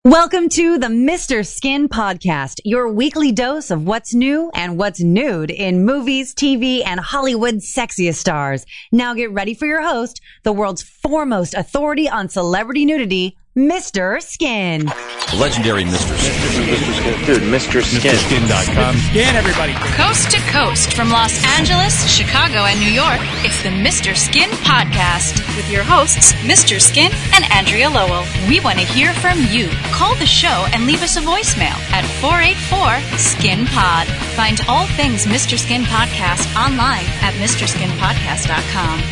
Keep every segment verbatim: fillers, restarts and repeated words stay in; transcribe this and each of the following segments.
Welcome to the Mister Skin Podcast, your weekly dose of what's new and what's nude in movies, T V, and Hollywood's sexiest stars. Now get ready for your host, the world's foremost authority on celebrity nudity, Mister Skin. Legendary Mister Skin. Mister Skin. Dude, Mister Skin. Mister Skin dot com. Skin, everybody. Coast to coast from Los Angeles, Chicago, and New York, it's the Mister Skin Podcast with your hosts, Mister Skin and Andrea Lowell. We want to hear from you. Call the show and leave us a voicemail at four eight four, skin pod. Find all things Mister Skin Podcast online at Mister Skin Podcast dot com.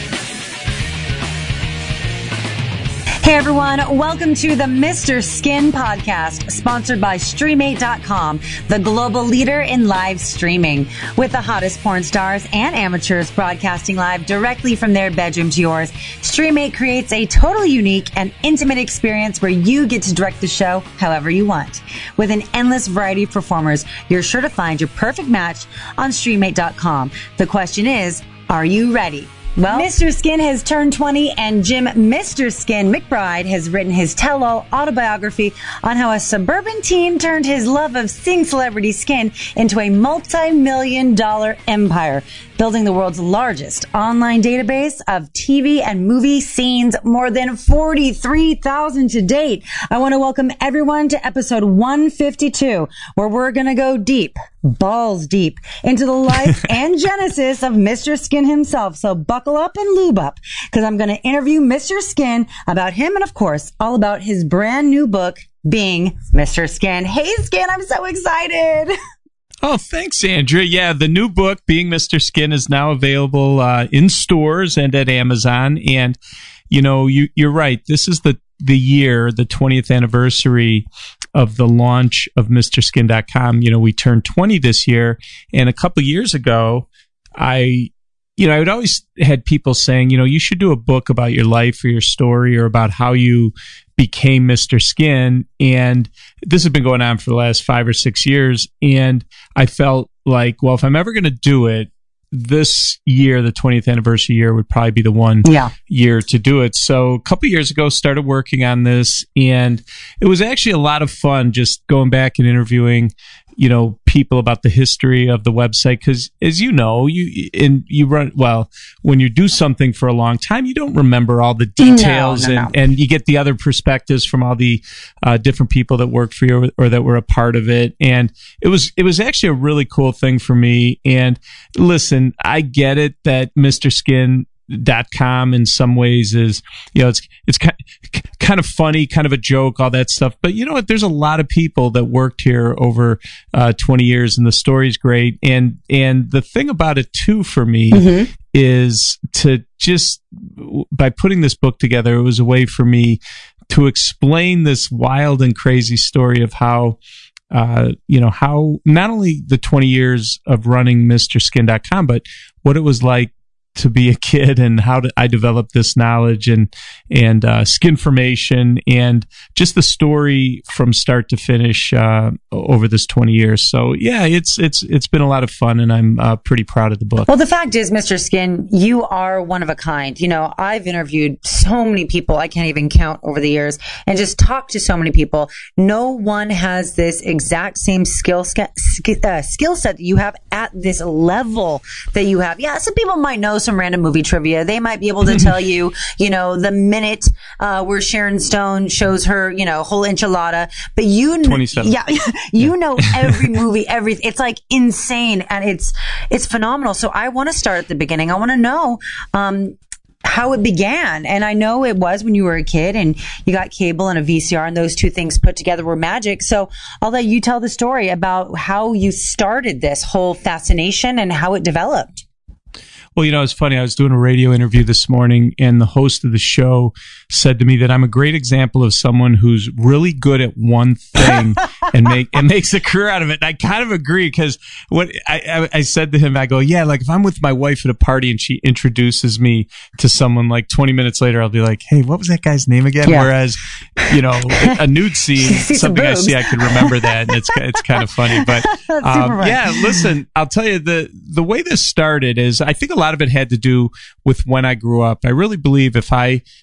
Hey everyone, welcome to the Mister Skin Podcast, sponsored by Stream eight dot com, the global leader in live streaming. With the hottest porn stars and amateurs broadcasting live directly from their bedroom to yours, Stream eight creates a totally unique and intimate experience where you get to direct the show however you want. With an endless variety of performers, you're sure to find your perfect match on Stream eight dot com. The question is, are you ready? Well, Mister Skin has turned twenty, and Jim Mister Skin McBride has written his tell-all autobiography on how a suburban teen turned his love of seeing celebrity skin into a multi-million dollar empire, building the world's largest online database of T V and movie scenes, more than forty-three thousand to date. I want to welcome everyone to episode one fifty-two, where we're going to go deep, balls deep, into the life and genesis of Mister Skin himself. So buckle up and lube up, because I'm going to interview Mister Skin about him and, of course, all about his brand new book, Being Mister Skin. Hey, Skin, I'm so excited. Oh, thanks, Andrea. Yeah, the new book, Being Mister Skin, is now available uh, in stores and at Amazon. And, you know, you, you're right. This is the, the year, the twentieth anniversary of the launch of Mister Skin dot com. You know, we turned twenty this year. And a couple years ago, I... You know, I would always had people saying, you know, you should do a book about your life or your story or about how you became Mister Skin. And this has been going on for the last five or six years. And I felt like, well, if I'm ever going to do it, this year, the twentieth anniversary year, would probably be the one yeah. year to do it. So a couple years ago, started working on this. And it was actually a lot of fun just going back and interviewing, you know, people about the history of the website. Because as you know, you and you run, well, when you do something for a long time, you don't remember all the details, no, no, and, no. and you get the other perspectives from all the uh, different people that worked for you or, or that were a part of it. And it was it was actually a really cool thing for me. And listen, I get it that Mister Skin dot com in some ways is, you know, it's it's kind of funny, kind of a joke, all that stuff. But you know what? There's a lot of people that worked here over uh, twenty years, and the story's great. And and the thing about it too, for me, mm-hmm. is to just by putting this book together, it was a way for me to explain this wild and crazy story of how. Uh, you know, how not only the twenty years of running Mister Skin dot com, but what it was like to be a kid and how to, I developed this knowledge and and uh, skin formation and just the story from start to finish uh, over this twenty years. So yeah, it's it's it's been a lot of fun, and I'm uh, pretty proud of the book. Well, the fact is, Mister Skin, you are one of a kind. You know, I've interviewed so many people I can't even count over the years, and just talked to so many people. No one has this exact same skill sk- uh, skill set that you have at this level that you have. Yeah, some people might know some random movie trivia. They might be able to tell you, you know, the minute uh, where Sharon Stone shows her, you know, whole enchilada. But you, twenty-seven. Yeah, you yeah. know every movie, everything. It's like insane, and it's it's phenomenal. So I want to start at the beginning. I want to know um, how it began, and I know it was when you were a kid and you got cable and a V C R, and those two things put together were magic. So I'll let you tell the story about how you started this whole fascination and how it developed. Well, you know, it's funny. I was doing a radio interview this morning, and the host of the show said to me that I'm a great example of someone who's really good at one thing and make and makes a career out of it. And I kind of agree, because what I, I, I said to him, I go, yeah, like if I'm with my wife at a party and she introduces me to someone, like twenty minutes later, I'll be like, hey, what was that guy's name again? Yeah. Whereas, you know, a nude scene, something I see, I can remember that, and it's it's kind of funny. But um, yeah, listen, I'll tell you, the the way this started is, I think a lot of it had to do with when I grew up. I really believe if I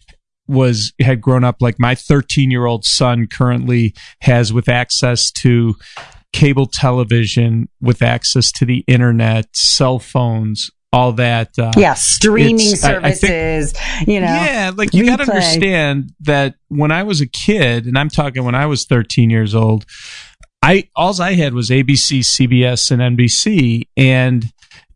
was had grown up like my thirteen year old son currently has, with access to cable television, with access to the internet, cell phones, all that. Uh, yeah, streaming services, I, I think, you know. Yeah, like you got to understand that when I was a kid, and I'm talking when I was thirteen years old, I alls I had was A B C, C B S, and N B C, and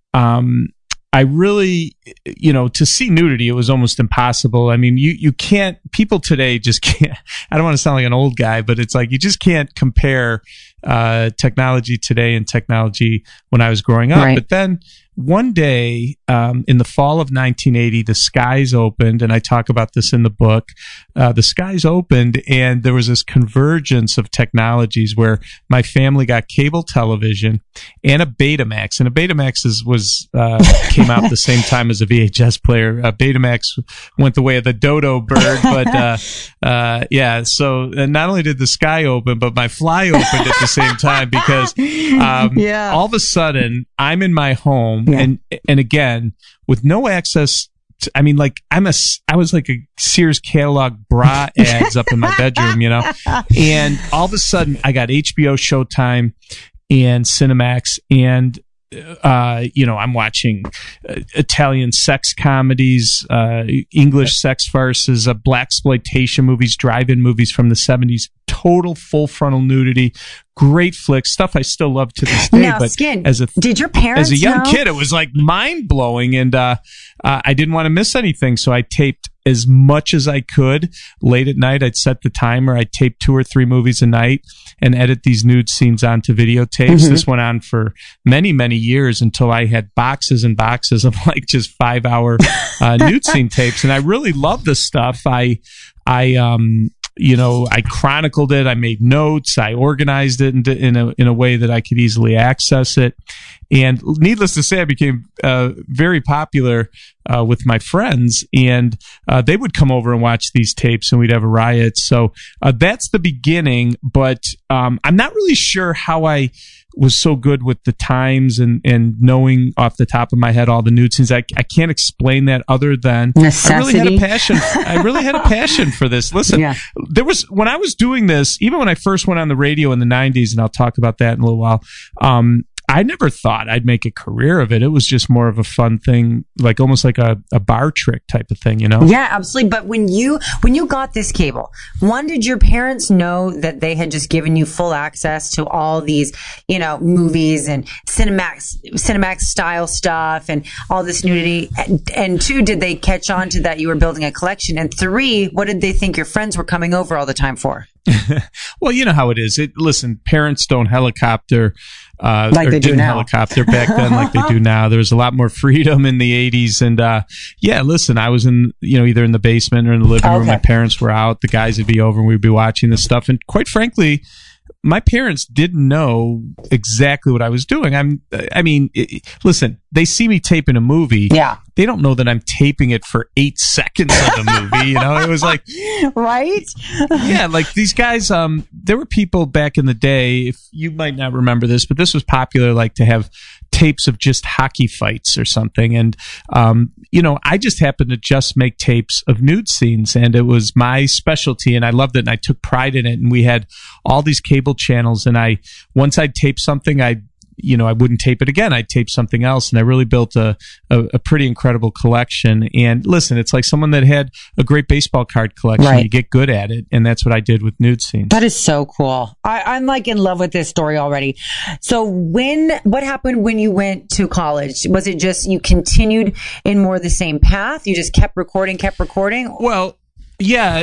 um, I really, you know, to see nudity, it was almost impossible. I mean, you, you can't, people today just can't, I don't want to sound like an old guy, but it's like, you just can't compare uh, technology today and technology when I was growing up. Right. But then one day, um, in the fall of nineteen eighty, the skies opened, and I talk about this in the book. Uh, the skies opened, and there was this convergence of technologies where my family got cable television and a Betamax. And a Betamax is, was uh, came out the same time as a V H S player. Uh, Betamax went the way of the dodo bird, but uh, uh, yeah. So uh, not only did the sky open, but my fly opened at the same time, because um, yeah. all of a sudden I'm in my home. Yeah. And and again, with no access to, I mean, like I'm a, I was like a Sears catalog bra ads up in my bedroom, you know, and all of a sudden I got H B O, Showtime, and Cinemax, and uh, you know, I'm watching uh, Italian sex comedies, uh, English sex farces, uh, blaxploitation movies, drive-in movies from the seventies, total full frontal nudity, great flicks, stuff I still love to this day. Now, but Skin, as a did your parents as a young know? kid, it was like mind blowing, and uh, uh, I didn't want to miss anything, so I taped as much as I could. Late at night, I'd set the timer. I'd tape two or three movies a night and edit these nude scenes onto videotapes. Mm-hmm. This went on for many, many years until I had boxes and boxes of like just five hour uh, nude scene tapes. And I really love this stuff. I, I, um, you know, I chronicled it. I made notes. I organized it in, in a in a way that I could easily access it. And needless to say, I became uh, very popular uh, with my friends, and uh, they would come over and watch these tapes, and we'd have a riot. So uh, that's the beginning. But um, I'm not really sure how I was so good with the times and, and knowing off the top of my head all the nude scenes. I, I can't explain that other than necessity. I really had a passion. I really had a passion for this. Listen, yeah. there was, when I was doing this, even when I first went on the radio in the nineties, and I'll talk about that in a little while, um, I never thought I'd make a career of it. It was just more of a fun thing, like almost like a, a bar trick type of thing, you know? Yeah, absolutely. But when you when you got this cable, one, did your parents know that they had just given you full access to all these, you know, movies and Cinemax Cinemax style stuff and all this nudity? And, and two, did they catch on to that you were building a collection? And three, what did they think your friends were coming over all the time for? Well, you know how it is. It, listen, parents don't helicopter. Uh, like or they do didn't now. helicopter back then like they do now. There was a lot more freedom in the eighties. And, uh, yeah, listen, I was in, you know, either in the basement or in the living room. Okay. My parents were out. The guys would be over and we'd be watching this stuff. And quite frankly, my parents didn't know exactly what I was doing. I'm, I mean, it, listen, they see me taping a movie. Yeah. They don't know that I'm taping it for eight seconds of the movie. You know, it was like, right? yeah, like these guys, um, there were people back in the day, if you might not remember this, but this was popular, like to have tapes of just hockey fights or something. And, um, you know, I just happened to just make tapes of nude scenes, and it was my specialty, and I loved it, and I took pride in it. And we had all these cable channels, and I, once I'd tape something, I'd, you know, I wouldn't tape it again. I'd tape something else. And I really built a, a, a pretty incredible collection. And listen, it's like someone that had a great baseball card collection. Right. You get good at it. And that's what I did with nude scenes. That is so cool. I, I'm like in love with this story already. So when, what happened when you went to college? Was it just you continued in more the same path? You just kept recording, kept recording? Well, yeah.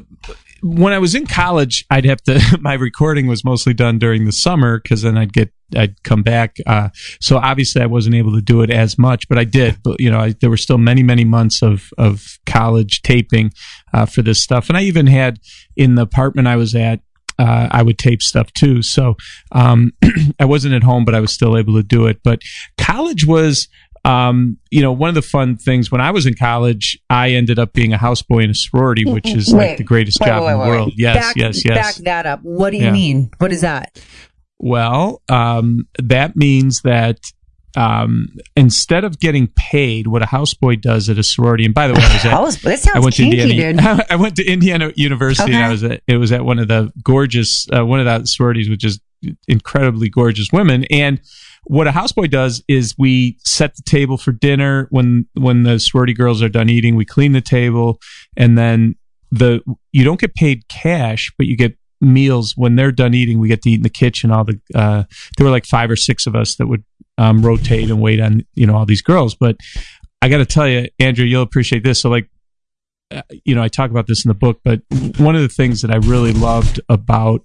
When I was in college, I'd have to, my recording was mostly done during the summer because then I'd get, I'd come back. Uh, so obviously I wasn't able to do it as much, but I did. But, you know, I, there were still many, many months of, of college taping uh, for this stuff. And I even had in the apartment I was at, uh, I would tape stuff too. So um, I wasn't at home, but I was still able to do it. But college was, Um, you know, one of the fun things when I was in college, I ended up being a houseboy in a sorority, which is wait, like the greatest wait, job wait, in the wait, world. wait. Yes, back, yes, yes. Back that up. What do you Yeah. mean? What is that? Well, um, that means that um, instead of getting paid, what a houseboy does at a sorority, and by the way, I was at, House, that sounds I went kinky, to Indiana. dude. I went to Indiana University, Okay. and I was at, it was at one of the gorgeous, uh, one of the sororities, which is incredibly gorgeous women. And what a houseboy does is we set the table for dinner. When when the sorority girls are done eating, we clean the table, and then the you don't get paid cash, but you get meals when they're done eating. We get to eat in the kitchen. All the uh, there were like five or six of us that would um, rotate and wait on you know all these girls. But I got to tell you, Andrew, you'll appreciate this. So like. Uh, you know, I talk about this in the book, but one of the things that I really loved about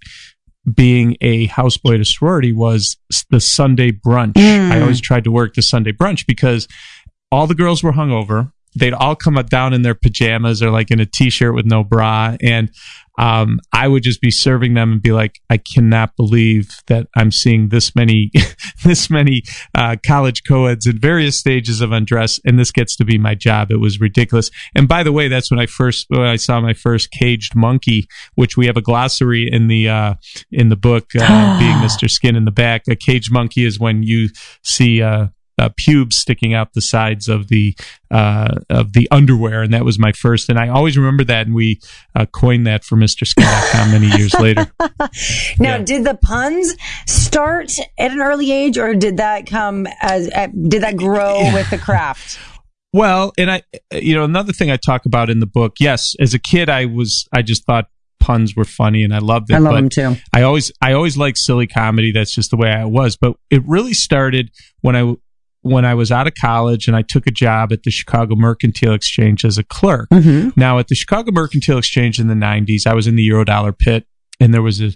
being a houseboy at a sorority was the Sunday brunch. Mm. I always tried to work the Sunday brunch because all the girls were hungover. They'd all come up down in their pajamas or like in a t-shirt with no bra. And um, I would just be serving them and be like, I cannot believe that I'm seeing this many, this many uh, college co-eds in various stages of undress. And this gets to be my job. It was ridiculous. And by the way, that's when I first, when I saw my first caged monkey, which we have a glossary in the, uh, in the book, uh, being Mister Skin in the back. A caged monkey is when you see, uh, Uh, pubes sticking out the sides of the uh, of the underwear, and that was my first. And I always remember that, and we uh, coined that for Mister Skin dot com many years later. Now, Yeah. did the puns start at an early age, or did that come as uh, did that grow with the craft? Well, and I, you know, another thing I talk about in the book. Yes, as a kid, I was I just thought puns were funny, and I loved it. I love but them too. I always I always liked silly comedy. That's just the way I was. But it really started when I. when I was out of college and I took a job at the Chicago Mercantile Exchange as a clerk. Mm-hmm. Now, at the Chicago Mercantile Exchange in the nineties, I was in the Eurodollar pit, and there was a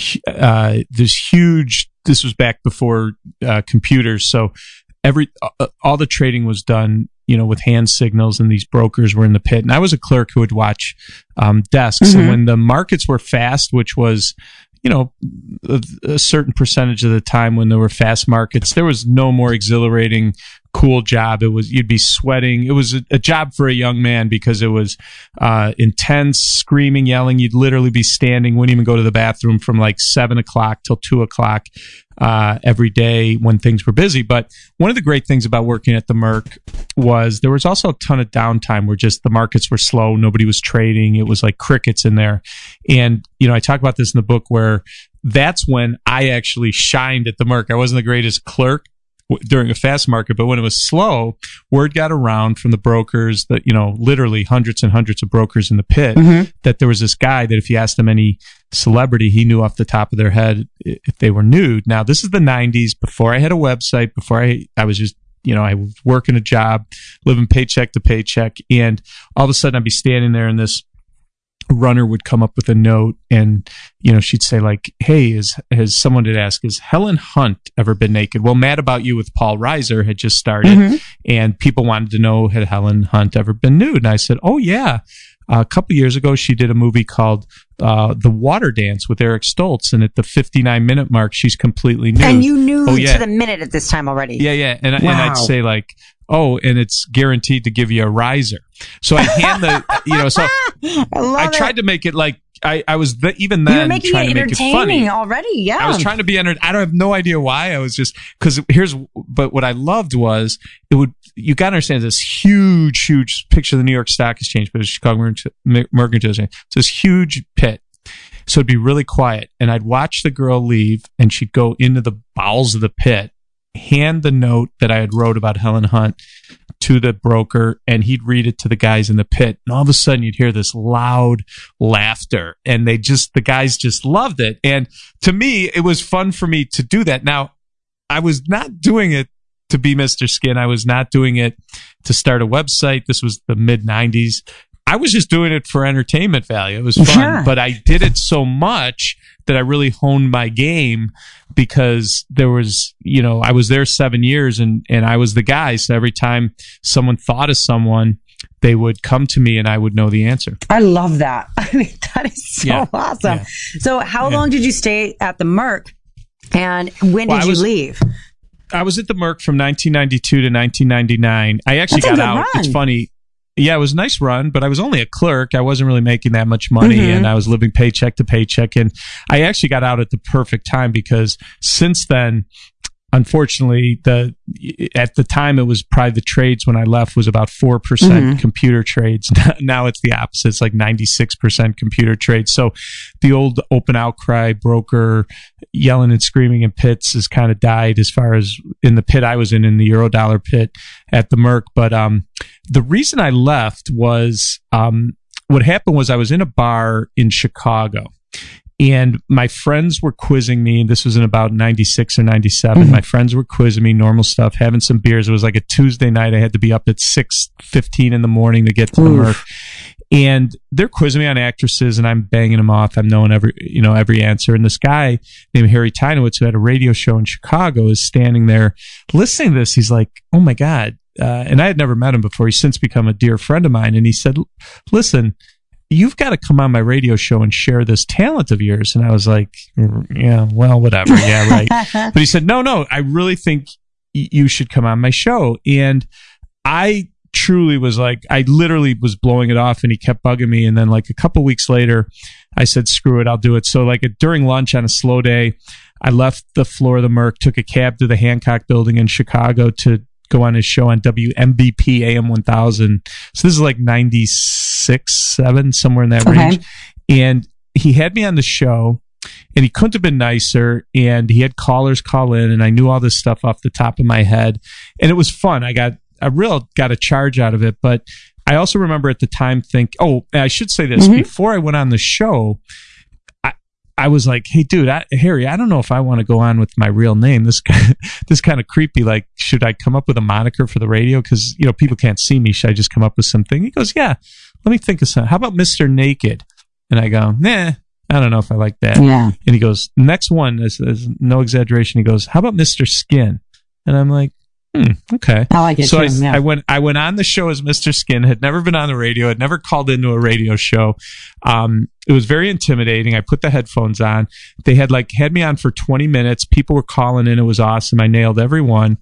uh, this huge. This was back before uh, computers, so every uh, all the trading was done, you know, with hand signals, and these brokers were in the pit. And I was a clerk who would watch um, desks, Mm-hmm. and when the markets were fast, which was you know, a, a certain percentage of the time when there were fast markets, there was no more exhilarating, cool job. It was, you'd be sweating. It was a, a job for a young man because it was uh, intense, screaming, yelling. You'd literally be standing, wouldn't even go to the bathroom from like seven o'clock till two o'clock uh, every day when things were busy. But one of the great things about working at the Merc was there was also a ton of downtime where just the markets were slow. Nobody was trading. It was like crickets in there. And, you know, I talk about this in the book where that's when I actually shined at the Merc. I wasn't the greatest clerk during a fast market, but when it was slow, word got around from the brokers that, you know, literally hundreds and hundreds of brokers in the pit, mm-hmm. that there was this guy that if you asked him any celebrity, he knew off the top of their head if they were nude. Now, this is the nineties, before I had a website, before I, I was just, you know, I was working a job, living paycheck to paycheck, and all of a sudden I'd be standing there and this runner would come up with a note, and you know she'd say like, hey, is has someone would ask, is Helen Hunt ever been naked? Well, Mad About You with Paul Reiser had just started, mm-hmm. and people wanted to know, had Helen Hunt ever been nude? And I said, oh yeah, uh, a couple years ago she did a movie called uh, The Water Dance with Eric Stoltz, and at the fifty-nine minute mark she's completely nude. And you knew oh, yeah. to the minute at this time already. Yeah, yeah, and, wow. and I'd say like, oh, and it's guaranteed to give you a riser. So I hand the, you know, so I, love I tried it. to make it like, I, I was the, even then you were making trying it to make it funny entertaining already. Yeah. I was trying to be entertaining. I don't have no idea why. I was just, cause here's, but what I loved was it would, you gotta understand this huge, huge picture of the New York Stock Exchange, but it's Chicago Mercantile Exchange. It's this huge pit. So it'd be really quiet, and I'd watch the girl leave, and she'd go into the bowels of the pit, hand the note that I had wrote about Helen Hunt to the broker, and he'd read it to the guys in the pit. And all of a sudden you'd hear this loud laughter, and they just, the guys just loved it. And to me, it was fun for me to do that. Now, I was not doing it to be Mister Skin. I was not doing it to start a website. This was the mid nineties. I was just doing it for entertainment value. It was fun, yeah. but I did it so much that I really honed my game, because there was, you know, I was there seven years and, and I was the guy. So every time someone thought of someone, they would come to me and I would know the answer. I love that. I mean, that is so Yeah. awesome. Yeah. So how Yeah. long did you stay at the Merc, and when Well, did I you was- leave? I was at the Merc from nineteen ninety-two to nineteen ninety-nine. I actually That's a got good out. run. It's funny. Yeah, it was a nice run, but I was only a clerk. I wasn't really making that much money, Mm-hmm. and I was living paycheck to paycheck. And I actually got out at the perfect time, because since then, unfortunately, the at the time it was probably the trades when I left was about four percent Mm-hmm. computer trades. Now it's the opposite. It's like ninety-six percent computer trades. So the old open outcry broker yelling and screaming in pits has kind of died as far as in the pit I was in, in the Eurodollar pit at the Merc. But um, the reason I left was um, what happened was I was in a bar in Chicago. And my friends were quizzing me. This was in about ninety-six or ninety-seven. Mm-hmm. My friends were quizzing me, normal stuff, having some beers. It was like a Tuesday night. I had to be up at six fifteen in the morning to get to Oof. the Merc. And they're quizzing me on actresses, and I'm banging them off. I'm knowing every, you know, every answer. And this guy named Harry Tynowitz, who had a radio show in Chicago, is standing there listening to this. He's like, oh my God. Uh, and I had never met him before. He's since become a dear friend of mine. And he said, listen, you've got to come on my radio show and share this talent of yours. And I was like, yeah, well, whatever. Yeah, right. But he said, no, no, I really think y- you should come on my show. And I truly was like, I literally was blowing it off, and he kept bugging me. And then like a couple weeks later, I said, screw it, I'll do it. So like during lunch on a slow day, I left the floor of the Merc, took a cab to the Hancock Building in Chicago to go on his show on W M B P A M one thousand. So this is like ninety-six, seven, somewhere in that okay. range. And he had me on the show, and he couldn't have been nicer. And he had callers call in, and I knew all this stuff off the top of my head. And it was fun. I got, I real got a charge out of it. But I also remember at the time think, oh, I should say this. Mm-hmm. Before I went on the show, I was like, hey, dude, I, Harry, I don't know if I want to go on with my real name. This this kind of creepy. Like, should I come up with a moniker for the radio? Because, you know, people can't see me. Should I just come up with something? He goes, yeah, let me think of something. How about Mister Naked? And I go, nah, I don't know if I like that. Yeah. And he goes, next one, is, is no exaggeration. He goes, how about Mister Skin? And I'm like, Hmm, okay. I like it so too. I, Yeah. I went. I went on the show as Mister Skin. Had never been on the radio. Had never called into a radio show. Um, it was very intimidating. I put the headphones on. They had like had me on for twenty minutes. People were calling in. It was awesome. I nailed everyone.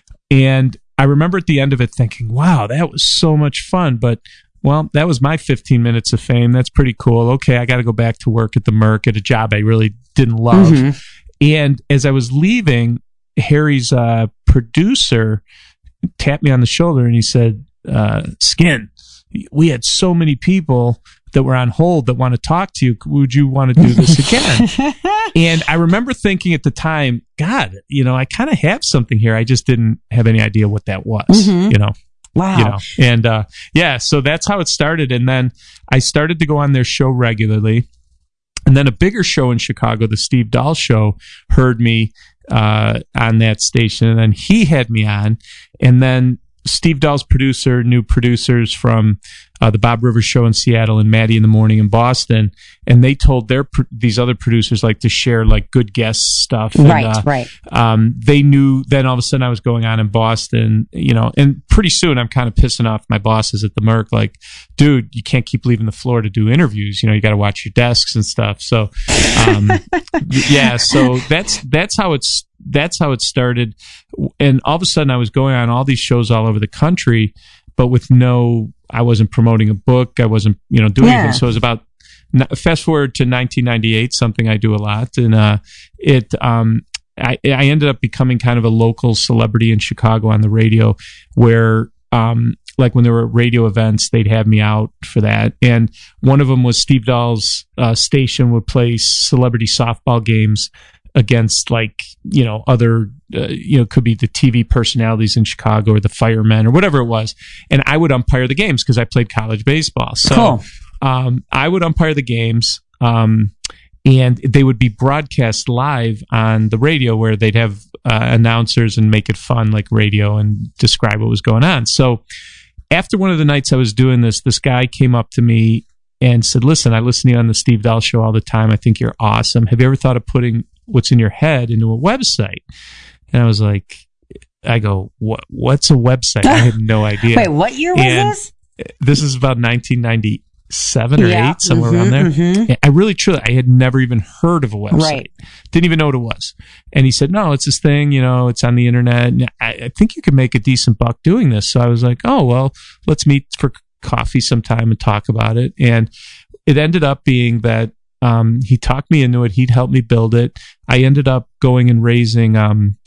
And I remember at the end of it thinking, "Wow, that was so much fun." But well, that was my fifteen minutes of fame. That's pretty cool. Okay, I got to go back to work at the Merc at a job I really didn't love. Mm-hmm. And as I was leaving, Harry's uh, producer tapped me on the shoulder and he said, uh, Skin, we had so many people that were on hold that want to talk to you. Would you want to do this again? And I remember thinking at the time, God, you know, I kind of have something here. I just didn't have any idea what that was, mm-hmm. you know. Wow. You know, and uh, yeah, so that's how it started. And then I started to go on their show regularly. And then a bigger show in Chicago, the Steve Dahl Show, heard me uh, on that station. And then he had me on. And then Steve Dahl's producer knew producers from uh, the Bob Rivers Show in Seattle and Maddie in the Morning in Boston. And they told their pro- these other producers like to share like good guest stuff. And, right, uh, right. Um, they knew then all of a sudden I was going on in Boston, you know, and pretty soon I'm kind of pissing off my bosses at the Merc. Like, dude, you can't keep leaving the floor to do interviews. You know, you got to watch your desks and stuff. So, um, yeah, so that's, that's how it's, that's how it started. And all of a sudden I was going on all these shows all over the country, but with no, I wasn't promoting a book. I wasn't, you know, doing yeah. anything. So it was about, fast forward to nineteen ninety-eight, something I do a lot. And, uh, it, um, I, I ended up becoming kind of a local celebrity in Chicago on the radio where, um, like when there were radio events, they'd have me out for that. And one of them was Steve Dahl's uh, station would play celebrity softball games against like, you know, other, uh, you know, could be the T V personalities in Chicago or the firemen or whatever it was. And I would umpire the games because I played college baseball. So cool. um, I would umpire the games. Um, and they would be broadcast live on the radio where they'd have uh, announcers and make it fun like radio and describe what was going on. So after one of the nights I was doing this, this guy came up to me and said, listen, I listen to you on the Steve Dahl Show all the time. I think you're awesome. Have you ever thought of putting what's in your head into a website? And I was like, I go, what? What's a website? I had no idea. Wait, what year was and this? This is about nineteen ninety-seven or yeah. eight, somewhere mm-hmm, around there. Mm-hmm. I really, truly, I had never even heard of a website. Right. Didn't even know what it was. And he said, no, it's this thing, you know, it's on the internet. And I, I think you can make a decent buck doing this. So I was like, oh, well, let's meet for coffee sometime and talk about it. And it ended up being that um, he talked me into it. He'd help me build it. I ended up going and raising um,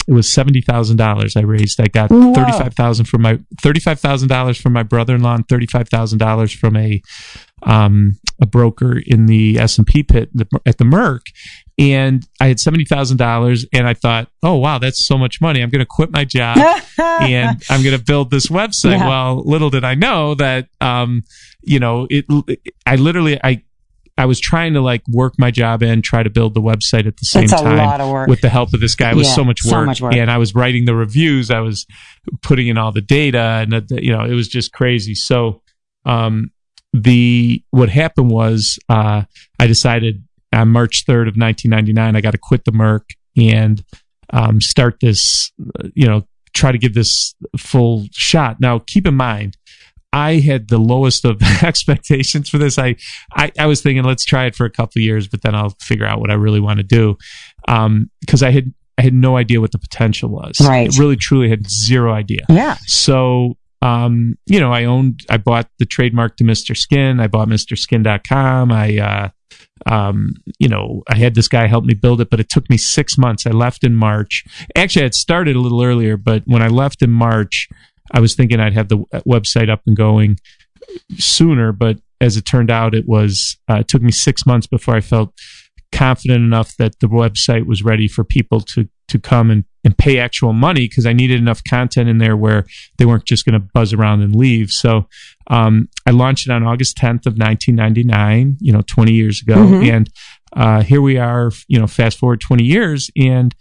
it was seventy thousand dollars I raised. I got Whoa. thirty-five thousand from my thirty-five thousand dollars from my brother-in-law and thirty-five thousand dollars from a um, a broker in the S and P pit at the Merck. And I had seventy thousand dollars, and I thought, oh, wow, that's so much money. I'm going to quit my job, and I'm going to build this website. Yeah. Well, little did I know that, um, you know, it. I literally, I I was trying to like work my job and try to build the website at the same It's a time lot of work. with the help of this guy. It was Yeah, so much work. so much work. And I was writing the reviews. I was putting in all the data, and uh, you know, it was just crazy. So, um, the what happened was uh, I decided on March third of nineteen ninety-nine, I got to quit the Merck and um, start this, you know, try to give this full shot. Now, keep in mind, I had the lowest of expectations for this. I, I, I was thinking, let's try it for a couple of years, but then I'll figure out what I really want to do. Um, because I had, I had no idea what the potential was. Right. I really, truly had zero idea. Yeah. So, um, you know, I owned, I bought the trademark to Mister Skin. I bought Mister Skin dot com. I, uh, um, you know, I had this guy help me build it, but it took me six months. I left in March. Actually, I had started a little earlier, but when I left in March, I was thinking I'd have the website up and going sooner, but as it turned out, it was, uh, it took me six months before I felt confident enough that the website was ready for people to, to come and, and pay actual money, because I needed enough content in there where they weren't just going to buzz around and leave. So, um, I launched it on August tenth of nineteen ninety-nine, you know, twenty years ago. Mm-hmm. And, uh, here we are, you know, fast forward twenty years, and,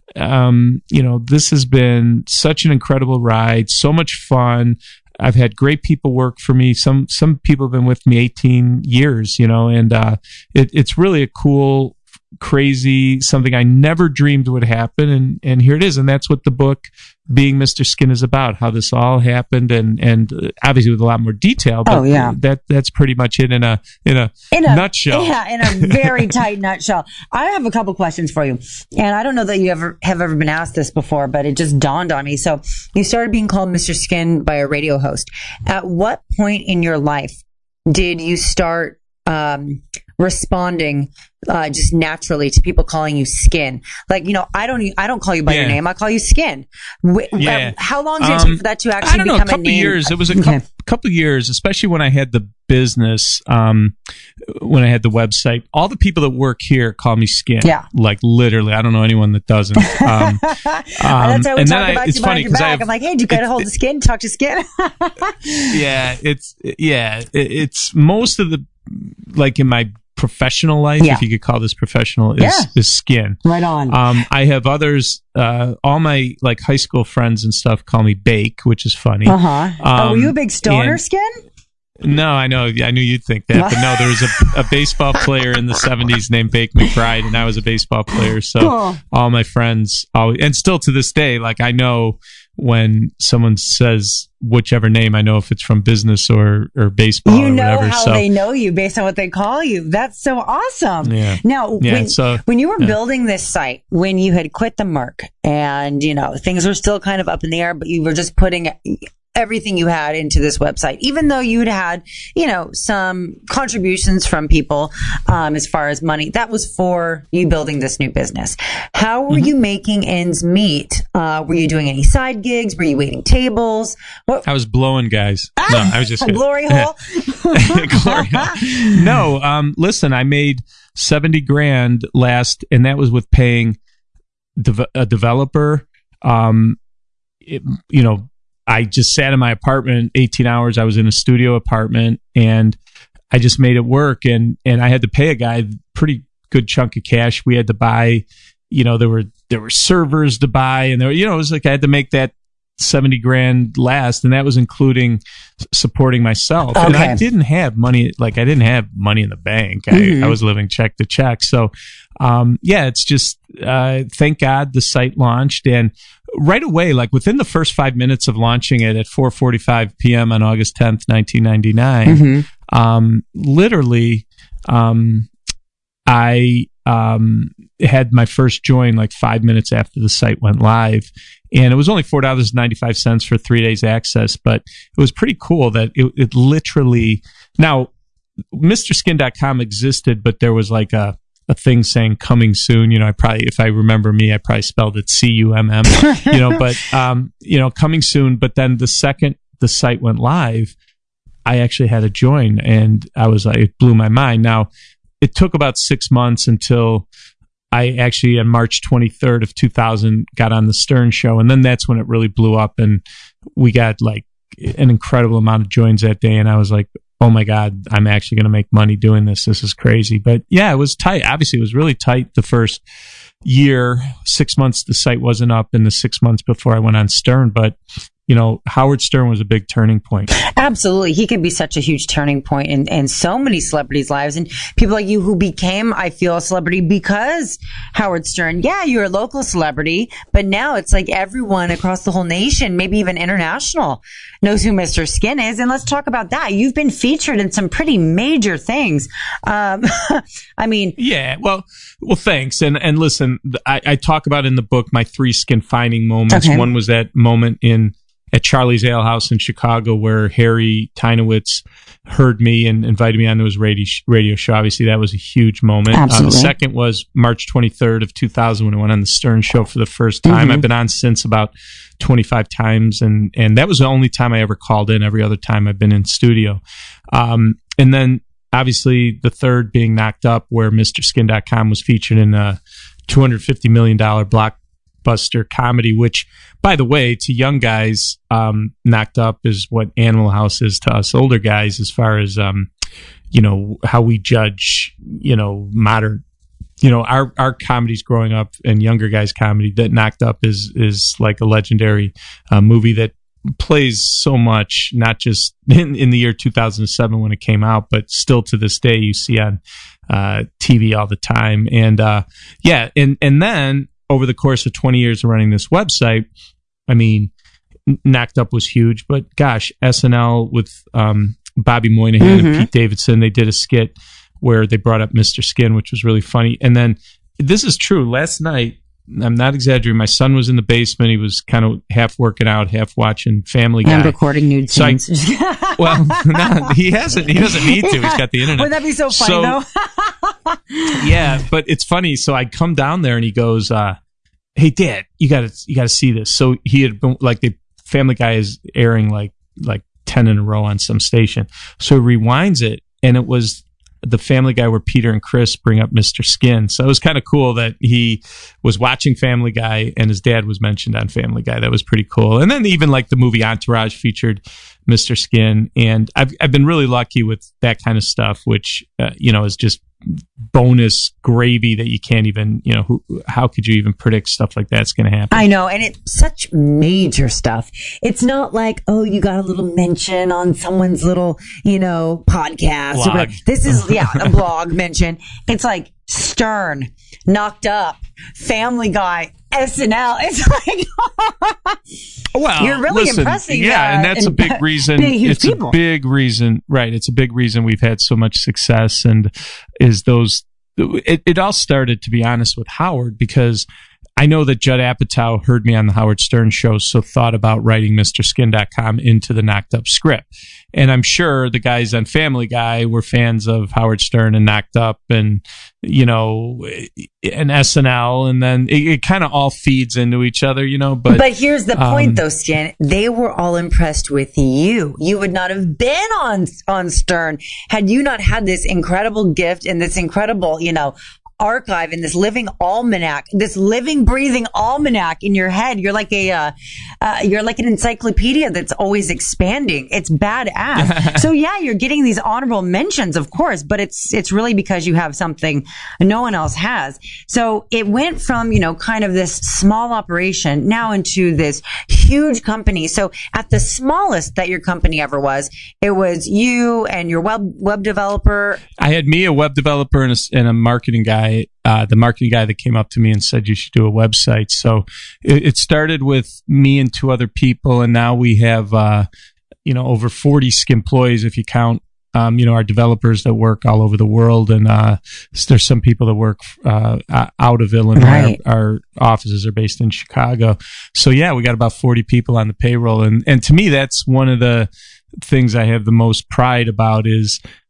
um, you know, this has been such an incredible ride, so much fun. I've had great people work for me. Some, some people have been with me eighteen years, you know, and, uh, it, it's really a cool, crazy, something I never dreamed would happen. And, and here it is. And that's what the book Being Mister Skin is about, how this all happened, and, and obviously with a lot more detail, but oh, yeah. that, that's pretty much it in a, in a, in a nutshell. Yeah, in a very tight nutshell. I have a couple questions for you. And I don't know that you ever have ever been asked this before, but it just dawned on me. So you started being called Mister Skin by a radio host. At what point in your life did you start um, responding uh, just naturally to people calling you Skin? Like, you know, I don't, I don't call you by yeah. your name. I call you Skin. W- yeah. uh, how long did it um, take for that to actually I don't know, become a couple a name? years. It was a okay. couple, couple years, especially when I had the business, um, when I had the website. All the people that work here call me Skin. Yeah. Like literally, I don't know anyone that doesn't. Um, um, That's how we and talk then about I, it's you funny behind your because I back. have, I'm like, hey, do you get a hold of Skin? Talk to Skin. yeah, it's yeah, it, it's most of the, like in my professional life, yeah. if you could call this professional, is, yeah. is Skin. Right on. Um, I have others, uh, all my like high school friends and stuff call me Bake, which is funny. Uh-huh. Um, oh, were you a big stoner, and, Skin? No, I know. I knew you'd think that, but no, there was a, a baseball player in the seventies named Bake McBride, and I was a baseball player. So cool. All my friends always, and still to this day, like I know when someone says whichever name, I know if it's from business or, or baseball you or know whatever. how so, they know you based on what they call you. That's so awesome. Yeah. Now, yeah, when, so, when you were yeah. building this site, when you had quit the Merck and, you know, things were still kind of up in the air, but you were just putting everything you had into this website, even though you'd had, you know, some contributions from people, um, as far as money, that was for you building this new business. How were mm-hmm. you making ends meet? Uh, were you doing any side gigs? Were you waiting tables? What? I was blowing guys. No, I was just a glory hole. glory hole. No, um, listen, I made seventy grand last, and that was with paying de- a developer. Um, it, you know, I just sat in my apartment eighteen hours. I was in a studio apartment, and I just made it work. And, and I had to pay a guy a pretty good chunk of cash. We had to buy, you know, there were, there were servers to buy, and there were, you know, it was like I had to make that seventy grand last, and that was including supporting myself. Okay. And I didn't have money, like I didn't have money in the bank. Mm-hmm. I, I was living check to check. So, um, yeah, it's just, uh, thank God the site launched, and right away, like within the first five minutes of launching it at four forty-five p.m. on August tenth, nineteen ninety-nine, mm-hmm. um, literally, um, I, um, had my first join like five minutes after the site went live. And it was only four dollars and ninety-five cents for three days access, but it was pretty cool that it, it literally, now, Mister Skin dot com existed, but there was like a, a thing saying coming soon. You know, I probably, if I remember me, I probably spelled it C U M M, you know, but, um, you know, coming soon. But then the second the site went live, I actually had to join, and I was like, it blew my mind. Now, it took about six months until I actually, on March twenty-third of two thousand, got on the Stern Show. And then that's when it really blew up, and we got like an incredible amount of joins that day. And I was like, oh my God, I'm actually going to make money doing this. This is crazy. But yeah, it was tight. Obviously, it was really tight the first year. Six months, the site wasn't up, in the six months before I went on Stern. But you know, Howard Stern was a big turning point. Absolutely. He can be such a huge turning point in, in so many celebrities' lives, and people like you who became, I feel, a celebrity because Howard Stern. Yeah, you're a local celebrity, but now it's like everyone across the whole nation, maybe even international, knows who Mister Skin is. And let's talk about that. You've been featured in some pretty major things. Um, I mean, yeah, well, well, thanks. And, and listen, I, I talk about in the book my three skin finding moments. Okay. One was that moment in at Charlie's Ale House in Chicago, where Harry Teinowitz heard me and invited me onto his radio, radio show. Obviously, that was a huge moment. Absolutely. Uh, the second was March twenty-third of two thousand, when I went on the Stern Show for the first time. Mm-hmm. I've been on since about twenty-five times, and, and that was the only time I ever called in. Every other time I've been in studio. Um, and then, obviously, the third being Knocked Up, where Mister Skin dot com was featured in a two hundred fifty million dollars blockbuster comedy, which, by the way, to young guys, um, Knocked Up is what Animal House is to us older guys, as far as, um, you know, how we judge, you know, modern, you know, our, our comedies growing up and younger guys' comedy. That Knocked Up is, is like a legendary uh, movie that plays so much, not just in, in the year two thousand seven when it came out, but still to this day you see on uh, T V all the time. And uh, yeah, and, and then over the course of twenty years of running this website, I mean, Knocked Up was huge, but gosh, S N L with um, Bobby Moynihan Mm-hmm. and Pete Davidson, they did a skit where they brought up Mister Skin, which was really funny. And then, this is true, last night, I'm not exaggerating, my son was in the basement. He was kind of half working out, half watching Family Guy. I'm recording nude So I- scenes. Well, no, he hasn't. He doesn't need to. He's got the internet. Wouldn't that be so funny, So- though? Yeah, but it's funny. So I come down there and he goes, uh, "Hey, Dad, you got to you got to see this." So he had been like, the Family Guy is airing like like ten in a row on some station. So he rewinds it, and it was the Family Guy where Peter and Chris bring up Mister Skin. So it was kind of cool that he was watching Family Guy and his dad was mentioned on Family Guy. That was pretty cool. And then even like the movie Entourage featured Mister Skin. And I've I've been really lucky with that kind of stuff, which, uh, you know, is just bonus gravy that you can't even, you know, who, how could you even predict stuff like that's going to happen? I know, and it's such major stuff. It's not like, oh, you got a little mention on someone's little, you know, podcast. Or Blog. whatever. This is, yeah, a blog mention. It's like Stern, Knocked Up, Family Guy, S N L. It's like, well, you're really listen, impressing. Yeah, uh, and that's a big reason. big, huge it's people. a big reason, right? It's a big reason we've had so much success, and is those. It, it all started, to be honest, with Howard, because I know that Judd Apatow heard me on the Howard Stern show, so thought about writing Mister Skin dot com into the Knocked Up script. And I'm sure the guys on Family Guy were fans of Howard Stern and Knocked Up and, you know, and S N L. And then it, it kind of all feeds into each other, you know. But, But here's the point, um, though, Skin. They were all impressed with you. You would not have been on on Stern had you not had this incredible gift and this incredible, you know, archive and this living almanac, this living, breathing almanac in your head. You're like a, uh, uh, you're like an encyclopedia that's always expanding. It's badass. So yeah, you're getting these honorable mentions, of course, but it's, it's really because you have something no one else has. So it went from, you know, kind of this small operation now into this huge company. So at the smallest that your company ever was, it was you and your web, web developer. I had me, a web developer, and a, and a marketing guy. Uh, the marketing guy that came up to me and said you should do a website. So it, it started with me and two other people, and now we have uh, you know over forty employees if you count um, you know our developers that work all over the world, and uh, there's some people that work uh, out of Illinois. Right. Our, our offices are based in Chicago. So yeah, we got about forty people on the payroll, and and to me that's one of the things I have the most pride about is,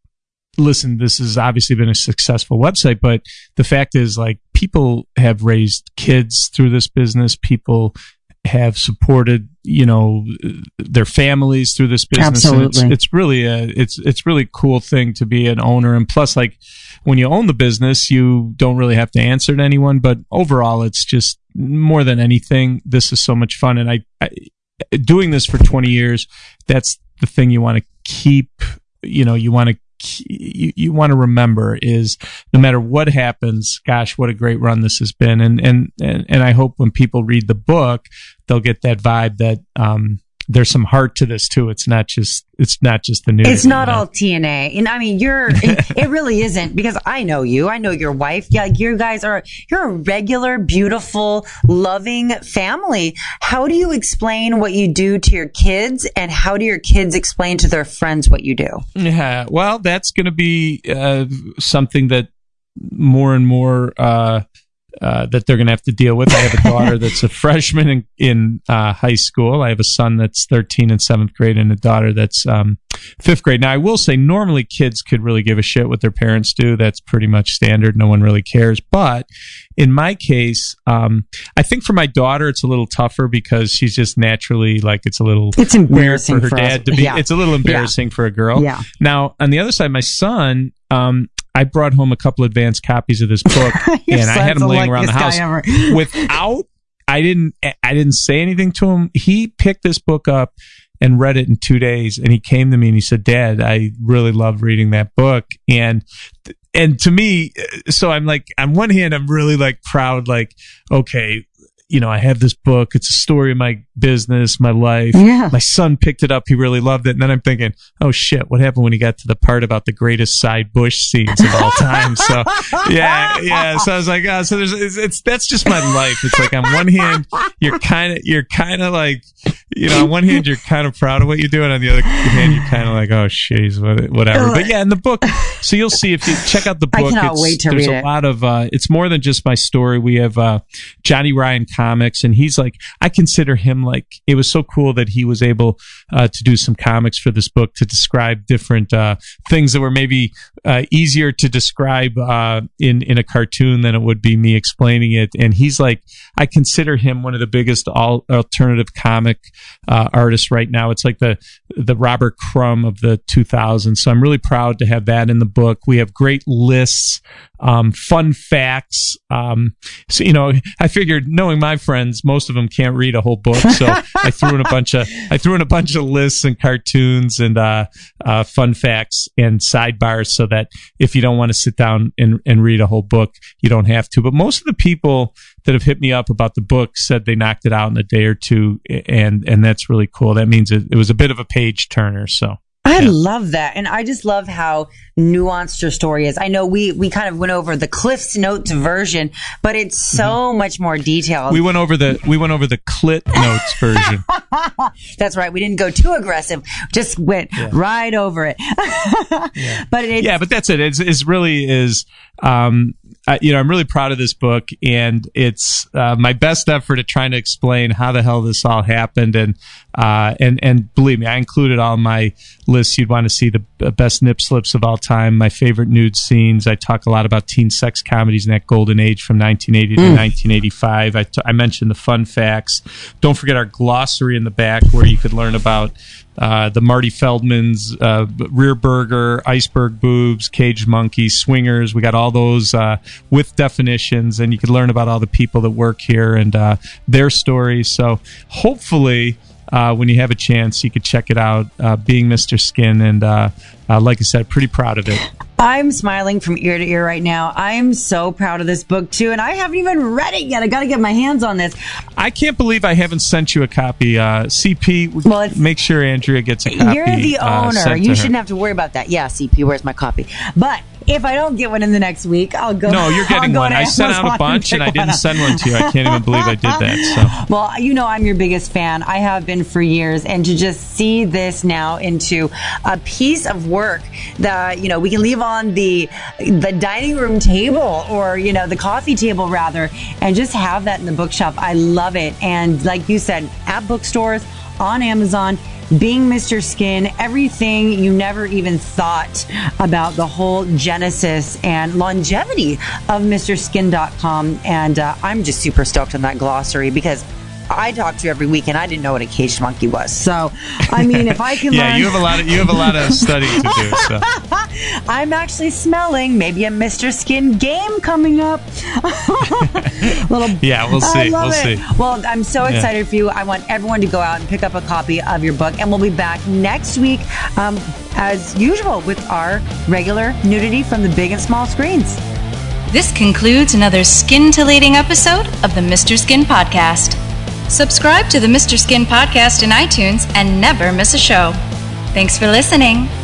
listen, this has obviously been a successful website, but the fact is, like, people have raised kids through this business. People have supported, you know, their families through this business. Absolutely. And it's, it's really a, it's, it's really cool thing to be an owner. And plus, like, when you own the business, you don't really have to answer to anyone, but overall, it's just more than anything, this is so much fun. And I, I doing this for twenty years, that's the thing you want to keep, you know, you want to you, you want to remember is no matter what happens, gosh, what a great run this has been. And, and, and, and I hope when people read the book, they'll get that vibe that, um, there's some heart to this too. It's not just, it's not just the news. It's not you know? all T N A. And I mean, you're, it, it really isn't, because I know you, I know your wife. Yeah. You guys are, you're a regular, beautiful, loving family. How do you explain what you do to your kids, and how do your kids explain to their friends what you do? Yeah. Well, that's going to be, uh, something that more and more, uh, Uh, that they're going to have to deal with. I have a daughter that's a freshman in, in uh, high school. I have a son that's thirteen in seventh grade and a daughter that's um, fifth grade. Now, I will say normally kids could really give a shit what their parents do. That's pretty much standard. No one really cares. But in my case, um, I think for my daughter, it's a little tougher because she's just naturally like, it's a little it's embarrassing weird for her for dad us. to be. Yeah. It's a little embarrassing yeah. for a girl. Yeah. Now, on the other side, my son, um, I brought home a couple advanced copies of this book, and I had them laying around the house. Without, I didn't, I didn't say anything to him. He picked this book up and read it in two days, and he came to me and he said, "Dad, I really love reading that book." And and to me, so I'm like, on one hand, I'm really like proud, like, okay, you know, I have this book. It's a story of my business, my life. Yeah. My son picked it up. He really loved it. And then I'm thinking, oh shit, what happened when he got to the part about the greatest side Bush scenes of all time? So yeah, yeah. So I was like, oh, so there's, it's, it's that's just my life. It's like on one hand, you're kind of, you're kind of like, you know, on one hand, you're kind of proud of what you do. And on the other hand, you're kind of like, oh, jeez, whatever. But yeah, in the book, so you'll see if you check out the book. I cannot it's, wait to there's read a it. lot of, uh, it's more than just my story. We have, uh, Johnny Ryan Comics, and he's like, I consider him like, it was so cool that he was able uh, to do some comics for this book to describe different uh, things that were maybe uh, easier to describe uh, in, in a cartoon than it would be me explaining it. And he's like, I consider him one of the biggest all alternative comic uh, artists right now. It's like the, the Robert Crumb of the two thousands. So I'm really proud to have that in the book. We have great lists, um, fun facts. Um, so, you know, I figured knowing my friends, most of them can't read a whole book. So I threw in a bunch of, I threw in a bunch of lists and cartoons and, uh, uh, fun facts and sidebars so that if you don't want to sit down and, and read a whole book, you don't have to. But most of the people that have hit me up about the book said they knocked it out in a day or two. And, and that's really cool. That means it, it was a bit of a page turner. So. I Yeah. love that. And I just love how nuanced your story is. I know we, we kind of went over the Cliff's Notes version, but it's so mm-hmm. much more detailed. We went over the, we went over the Clit Notes version. That's right. We didn't go too aggressive. Just went Yeah. right over it. yeah. But it's, yeah, but that's it. It's, it's really is, um, uh, you know, I'm really proud of this book, and it's uh, my best effort at trying to explain how the hell this all happened. And uh, and and believe me, I included all my lists. You'd want to see the best nip slips of all time, my favorite nude scenes. I talk a lot about teen sex comedies in that golden age from nineteen eighty to mm. nineteen eighty-five. I, t- I mentioned the fun facts. Don't forget our glossary in the back where you could learn about Uh, the Marty Feldman's, uh, Rear Burger, Iceberg Boobs, Caged Monkeys, Swingers. We got all those uh, with definitions, and you can learn about all the people that work here and uh, their stories. So hopefully, uh, when you have a chance, you could check it out, uh, Being Mister Skin. And uh, uh, like I said, pretty proud of it. I'm smiling from ear to ear right now. I'm so proud of this book, too, and I haven't even read it yet. I got to get my hands on this. I can't believe I haven't sent you a copy. Uh, C P, well, it's, make sure Andrea gets a copy. You're the owner. Uh, you shouldn't have to worry about that. Yeah, C P, where's my copy? But if I don't get one in the next week, I'll go. No, you're getting one. I sent out a bunch, and I didn't send one to you. I can't even believe I did that. So. Well, you know I'm your biggest fan. I have been for years, and to just see this now into a piece of work that, you know, we can leave on the the dining room table, or, you know, the coffee table rather, and just have that in the bookshop. I love it. And like you said, at bookstores, on Amazon, being Mister Skin, everything you never even thought about, the whole genesis and longevity of Mister Skin dot com. And uh, I'm just super stoked on that glossary because I talk to you every week, and I didn't know what a caged monkey was. So, I mean, if I can yeah, learn... you have a lot of you have a lot of study to do. So. I'm actually smelling maybe a Mister Skin game coming up. Little, yeah, we'll see. I love we'll it. see. Well, I'm so excited yeah. for you. I want everyone to go out and pick up a copy of your book, and we'll be back next week, um, as usual, with our regular nudity from the big and small screens. This concludes another scintillating episode of the Mister Skin Podcast. Subscribe to the Mister Skin Podcast in iTunes and never miss a show. Thanks for listening.